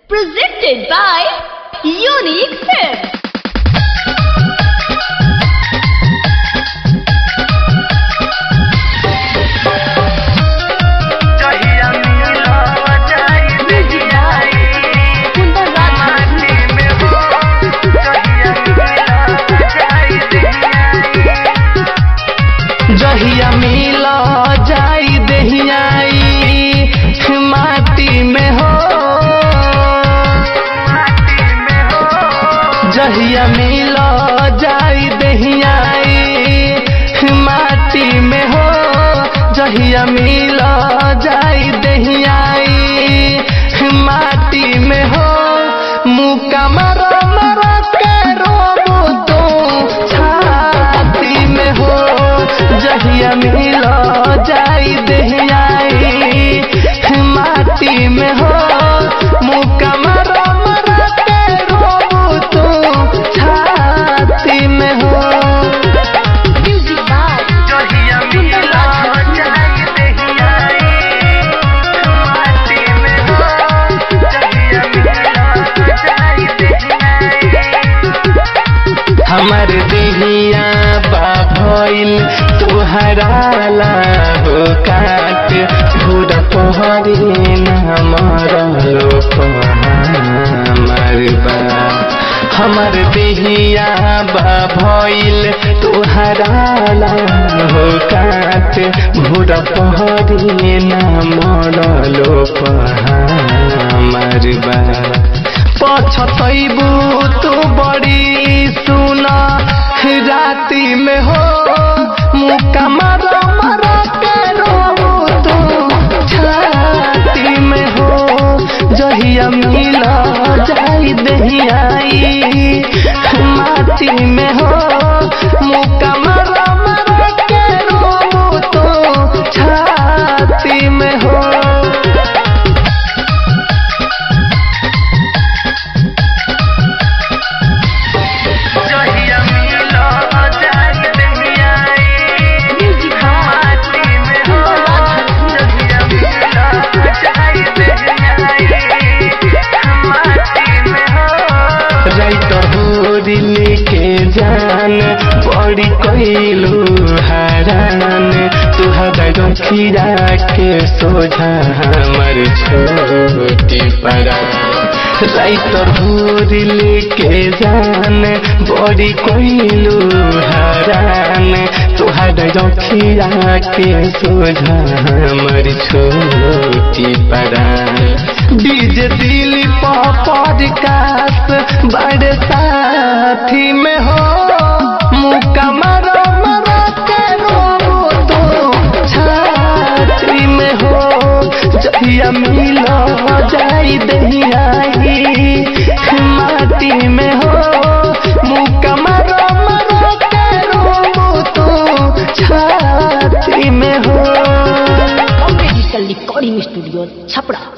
Presented by Unique Films. जहिया मिल जाई दहियाई माटी में हो, जहिया मिल जाई दहियाई माटी में हो, जहिया मिल जाई दहियाई माटी में हो, मुका मरो मरो के रोबो तो छाती में हो, जहिया मिल जाई दहियाई माटी में हो, मुका मरो मरो के रोबो तो छाती में हो। Music by जहिया मिल जाई दहियाई माटी में हो, जहिया मिल जाई दहियाई हमर देहिया बा भइल तुहरा ला हो काट भूर पहरी न मरलो हमर बा, हमर देहिया बा भइल तुहरा ला हो काट भूर पहरी न मरलो हमर बा, पछतैबू तू बड़ी सुना राती में हो, मुका मरो मरो के रोबू तू छाती में हो, जहिया मिल जाई दहियाई माटी में हो, मुका मरो मरो के रोबू तू छाती में हो। के जान बड़ी कैलू हरान तुहरा रखिया के सोझा हमर छोटी परा, राइटर भूरिल के जान बड़ी कैलू हरान तुहरा रखिया के सोझा हमर छोटी परा, डीजे दिल पॉडकास्ट बड़े साथी में हो, मुका मरो मरो के रोबो तो छाती में हो, जहिया मिल जाई दहियाई माटी में हो, मुका मरो मरो के रोबो तो छाती में हो। Digital Recording Studio, Chapra।